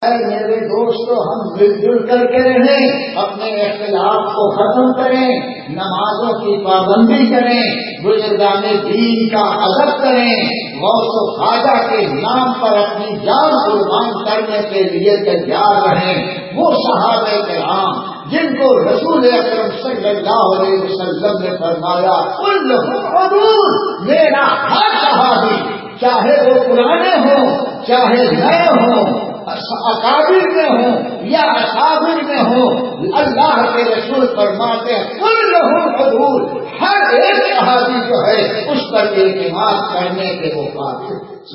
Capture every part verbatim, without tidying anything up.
میرے دوستو، ہم مل جل کر کے رہیں، اپنے اختلاف کو ختم کریں، نمازوں کی پابندی کریں، بزرگان دین کا ادب کریں، غوث و خواجہ کے نام پر اپنی جان قربان کرنے کے لیے تیار رہیں۔ وہ صحابہ کرام جن کو رسول اکرم صلی اللہ علیہ وسلم نے فرمایا کلہم عدول، میرا ہر صحابی چاہے وہ پرانے ہوں چاہے نئے ہوں، اکابر میں ہوں یا اصابر میں ہوں، اللہ کے رسول فرماتے ہیں کلہم عدول، ہر ایک صحابی جو ہے اس پر اعتماد کرنے کے وہ قابل۔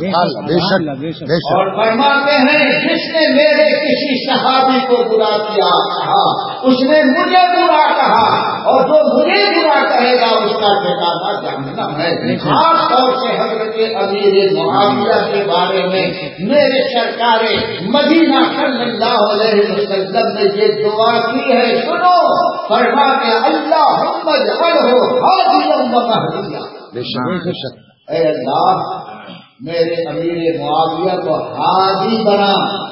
اور فرماتے ہیں جس نے میرے کسی صحابی کو برا کیا کہا اس نے مجھے برا کہا، اور جو مجھے برا کہے گا اس کا ٹھکانہ جہنم ہے۔ خاص طور سے حضرت امیر معاویہ کے بارے میں میرے سرکار مدینہ صلی اللہ علیہ وسلم نے یہ دعا کی ہے، سنو، فرماتے اللہم اجعلہ ہادیا و مہدیا، اے اللہ میرے امیر معاویہ کو ہادی بنا،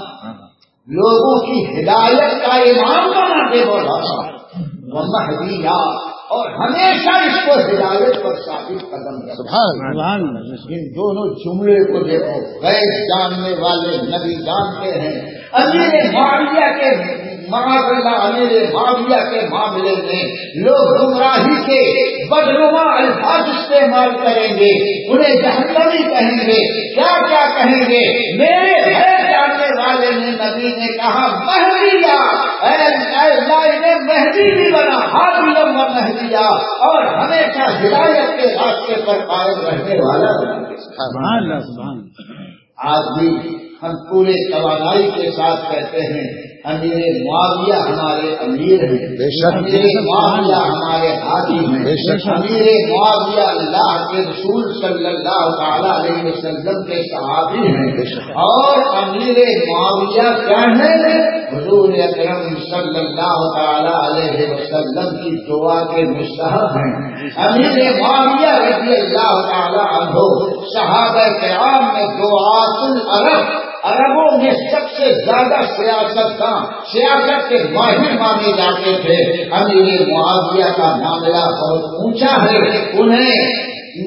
لوگوں کی ہدایت کا امام بنا دے، بولا وہ مہدیہ، اور ہمیشہ اس کو ہدایت پر ثابت قدم رکھنا۔ ان دونوں جملے کو دیکھو، غیب جاننے والے نبی جانتے ہیں۔ امیر معاویہ کے معاذ اللہ امیر معاویہ کے معاملے میں لوگ گمراہی کے بدنما الفاظ استعمال کریں گے، انہیں جہنمی کہیں گے، کیا کیا کہیں گے۔ میرے غیر جاننے والے نے نبی نے کہا مہدیہ، اللہ نے مہدی بھی بنا، ہادی و مہدیہ، اور ہمیشہ ہدایت کے راستے پر قائم رہنے والا بنا۔ آج بھی ہم پورے توانائی کے ساتھ کہتے ہیں امیر معاویہ ہمارے امیر ہیں، امیر معاویہ ہمارے ہادی ہیں، امیر معاویہ اللہ کے رسول صلی اللہ تعالی علیہ وسلم کے صحابی ہیں، اور امیر معاویہ کیا ہیں؟ حضور اکرم صلی اللہ تعالی علیہ وسلم کی دعا کے مستحق ہیں۔ امیر معاویہ رضی اللہ تعالی عنہ صحابہ کرام میں دعات العرب، عربوں میں سب سے زیادہ سیاست کا سیاست کے ماہر مانے جاتے تھے۔ امیر معاویہ کا معاملہ بہت اونچا ہے، انہیں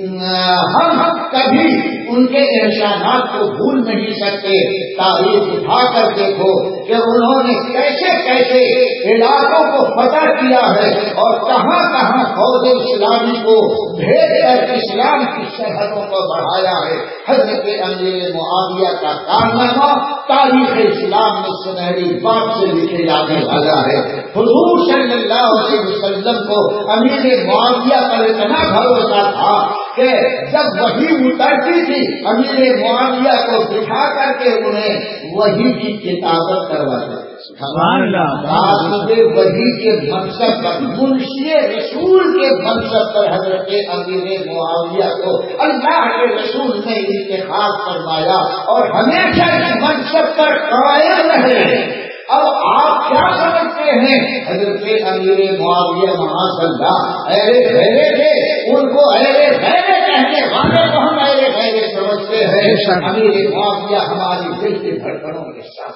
ہم کبھی ان کے احسانات کو بھول نہیں سکتے۔ تاریخ اٹھا کر دیکھو کہ انہوں نے کیسے کیسے علاقوں کو فتح کیا ہے اور کہاں کہاں فوج اسلامی کو بھیج کر اسلام کی سرحدوں کو بڑھایا ہے۔ حضرت امیر معاویہ کا کارنامہ تاریخ اسلام میں سنہری بات سے لکھے جانے والا ہے۔ حضور صلی اللہ علیہ وسلم کو امیر معاویہ پر اتنا بھروسہ تھا کہ جب وحی اترتی تھی امیر معاویہ کو بٹھا کر کے انہیں وحی کی کتابت کرواتے، وحی کے منصب پر، منشی رسول کے منصب پر حضرت امیر معاویہ کو اللہ کے رسول نے انتخاب فرمایا اور ہمیشہ اس منصب پر قائم رہے۔ اب آپ کیا سمجھتے ہیں؟ حضرت امیر معاویہ معاذ اللہ اہل غیرے تھے، ان کو اہل غیرے کہنے والے کو ہم اہل غیرے سمجھتے ہیں۔ امیر معاویہ ہماری دل کی دھڑکنوں کے ساتھ